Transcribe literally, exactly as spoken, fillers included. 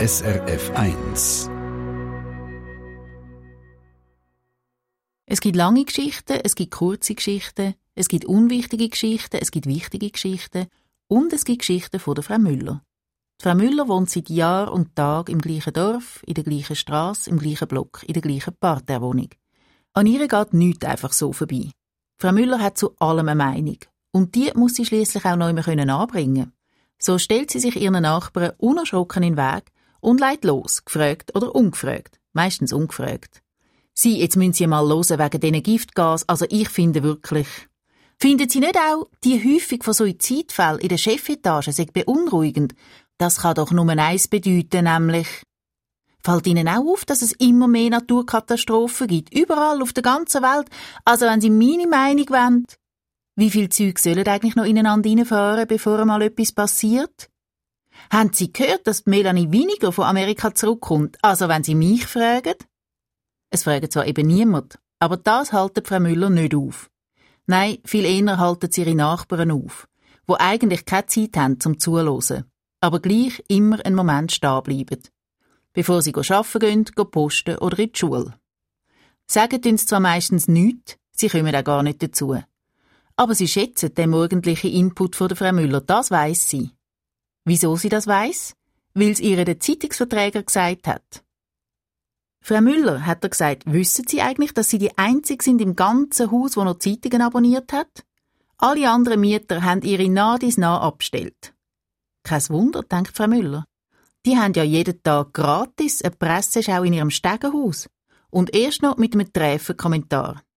S R F eins. Es gibt lange Geschichten, es gibt kurze Geschichten, es gibt unwichtige Geschichten, es gibt wichtige Geschichten und es gibt Geschichten von der Frau Müller. Die Frau Müller wohnt seit Jahr und Tag im gleichen Dorf, in der gleichen Strasse, im gleichen Block, in der gleichen Parterrewohnung. An ihr geht nichts einfach so vorbei. Frau Müller hat zu allem eine Meinung. Und die muss sie schliesslich auch noch immer anbringen können. So stellt sie sich ihren Nachbarn unerschrocken in den Weg und legt los, gefragt oder ungefragt. Meistens ungefragt. Sie, jetzt müssen Sie mal hören wegen diesen Giftgas, also ich finde wirklich. Finden Sie nicht auch, die Häufung von Suizidfällen in der Chefetage sei beunruhigend? Das kann doch nur eins bedeuten, nämlich... Fällt Ihnen auch auf, dass es immer mehr Naturkatastrophen gibt, überall auf der ganzen Welt? Also wenn Sie meine Meinung wollen, wie viel Zeug sollen eigentlich noch ineinander reinfahren, bevor einmal etwas passiert? Haben Sie gehört, dass Melanie Winiger von Amerika zurückkommt? Also wenn Sie mich fragen? Es fragen zwar eben niemand, aber das haltet Frau Müller nicht auf. Nein, viel eher halten sie ihre Nachbarn auf, die eigentlich keine Zeit haben zum Zuhören, aber gleich immer einen Moment stehen bleiben, bevor sie arbeiten gehen, gehen posten oder in die Schule. Sagen uns zwar meistens nichts, sie kommen auch gar nicht dazu. Aber sie schätzen den morgendlichen Input von der Frau Müller, das weiss sie. Wieso sie das weiss? Weil es ihr der Zeitungsverträger gesagt hat. Frau Müller, hat er gesagt, wissen Sie eigentlich, dass Sie die Einzige sind im ganzen Haus, die noch Zeitungen abonniert hat? Alle anderen Mieter haben ihre nah dies nah abgestellt. Kein Wunder, denkt Frau Müller. Die haben ja jeden Tag gratis eine Presseschau in ihrem Stegenhaus. Und erst noch mit einem Treffer-Kommentar.